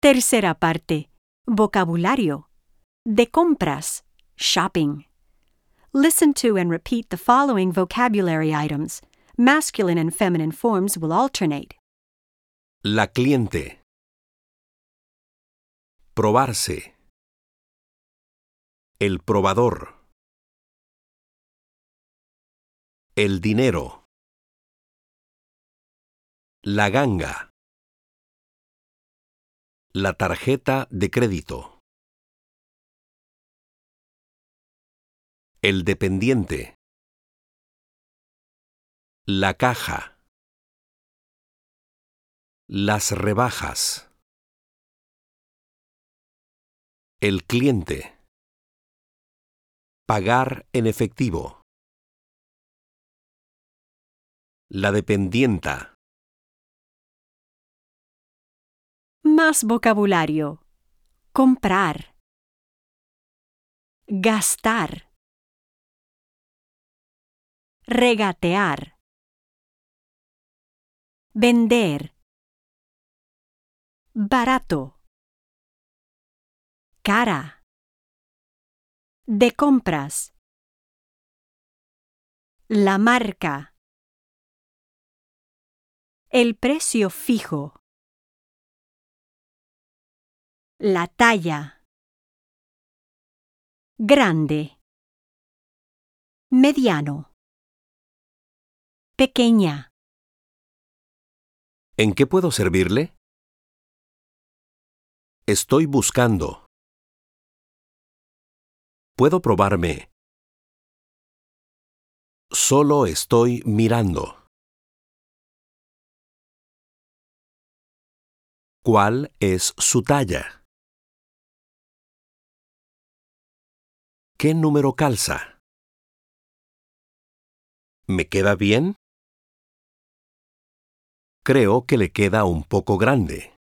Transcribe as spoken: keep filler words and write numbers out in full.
Tercera parte. Vocabulario. De compras. Shopping. Listen to and repeat the following vocabulary items. Masculine and feminine forms will alternate. La cliente. Probarse. El probador. El dinero. La ganga. La tarjeta de crédito. El dependiente. La caja. Las rebajas. El cliente. Pagar en efectivo. La dependienta. Más vocabulario. Comprar. Gastar. Regatear. Vender. Barato. Cara. De compras. La marca. El precio fijo. La talla. Grande. Mediano. Pequeña. ¿En qué puedo servirle? Estoy buscando. ¿Puedo probarme? Solo estoy mirando. ¿Cuál es su talla? ¿Qué número calza? ¿Me queda bien? Creo que le queda un poco grande.